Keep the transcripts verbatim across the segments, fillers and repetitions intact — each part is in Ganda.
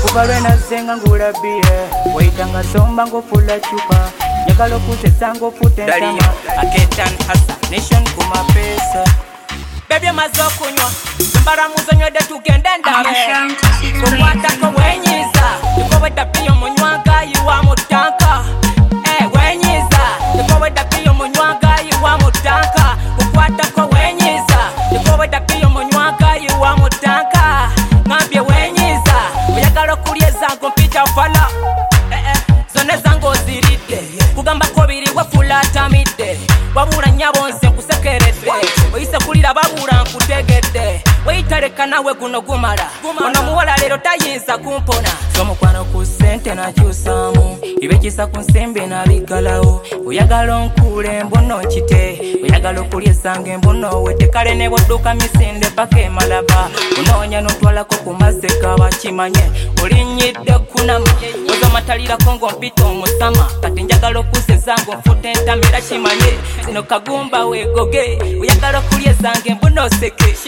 kubalwe nasenga ngulabiye waitanga somba ngofula chupa yakalo kusesa ngofuta ensama aketan assassination kumapesa baby mazokunywa mbaramuzo nywede tugende ndabe kukwatako wenyiza nikoweda piyo munywanga yiwa mutanka eh wenyiza nikoweda piyo munywanga yiwa mutanka kukwatako wenyiza nikoweda piyo munywanga yiwa mutanka ngambye wenyiza uyagala kulye zango mpita fala eh eh zone zango ziride kugamba ko biri wafula tamide wabura nyabonse kusekerede oyise kulira babura nkutegede weitareka nawe guno gumala ono muwala lero tayinza kumpona somukwano ku sente na kyusamu ibekisa ku nsembe na bigalawo oyagala nkule mbono kite oyagala okulya esange mbono wete kale ne bodduka misinde paka emalaba onoonya n'otwalako ku mazeka bakimanye olinyidde kunama ozomatalirako ng'ompita omusama kati njagala okusezango nfuta entamera kimanye zino kagumba wegoge oyagala okulya esange mbono oseke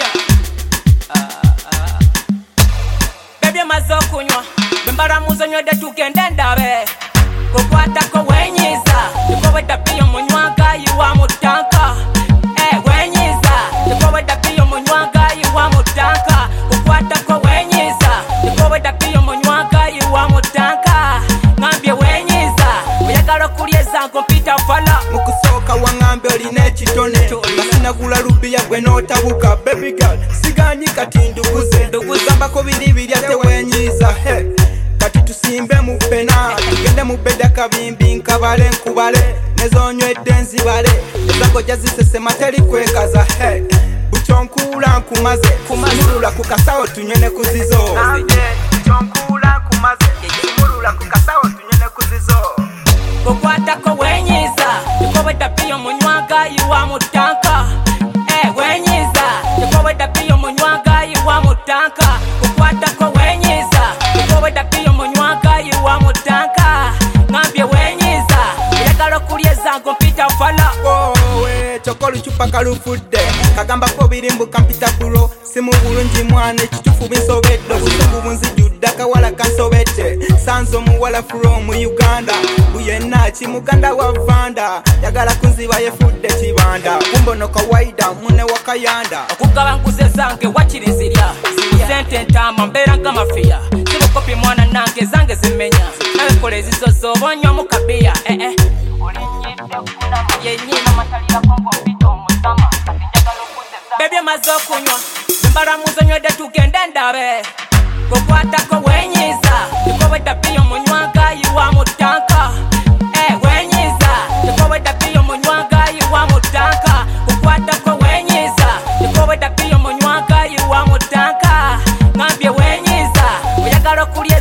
baby mazokunywa bembaramuzo nywede tugende ndabe kukwatako wenyiza nikoweda piyo munywanga yiwa mutanka eh wenyiza nikoweda piyo munywanga yiwa mutanka kukwatako wenyiza nikoweda piyo munywanga yiwa mutanka ngambye wenyiza oyagala okulya ezango mpita fala mukusoka wangambe olina ekitone basinagula lubiya gwe n'otabuka baby girl siganyi kati nduguze nduguzambako biri birya tewenyiza he kati tusimbe mu pena tugende mu beda kabimbi nkabale nkubale nezonywedde nzibale ezango jazisesema teri kwekaza he buchonkula nkumaze kumulula ku kasawo tunyene kuzizo buchonkula nkumaze kumulula ku kasawo tunyene kuzizo kukwatako wenyiza nikoweda piyo munywanga yiwa mutanka eh wenyiza nikoweda piyo munywanga yiwa mutanka kukwatako wenyiza nikoweda piyo munywanga yiwa mutanka ngambye wenyiza oyagala okulya ezango mpita fala owe chokolu chupa kalufudde kagamba ko birimbuka mpita kulo simu bulungi mwana ekitufu binsobedde obusungu bunzijudde akawala kansobedde sanzo muwala from Uganda buyenna kimuganda wa vanda yagala kunziba yefudde kibanda kumbono kawaida mune wakayanda okugaba nkuze zange wakirizirya sente ntama mbeera nga mafiya sibukopi mwana nange zange zimenya nawe kola ezizo zobonywa mu kabiya eh eh yenyina matalira kongo mpita omusama baby mazokunywa mbaramuzo nywede tugende ndabe kukwatako wenyiza nikoweda piyo munywanga yiwa mutanka eh wenyiza nikoweda piyo munywanga yiwa mutanka kukwatako wenyiza nikoweda piyo munywanga yiwa mutanka ngambye wenyiza oyagala okulya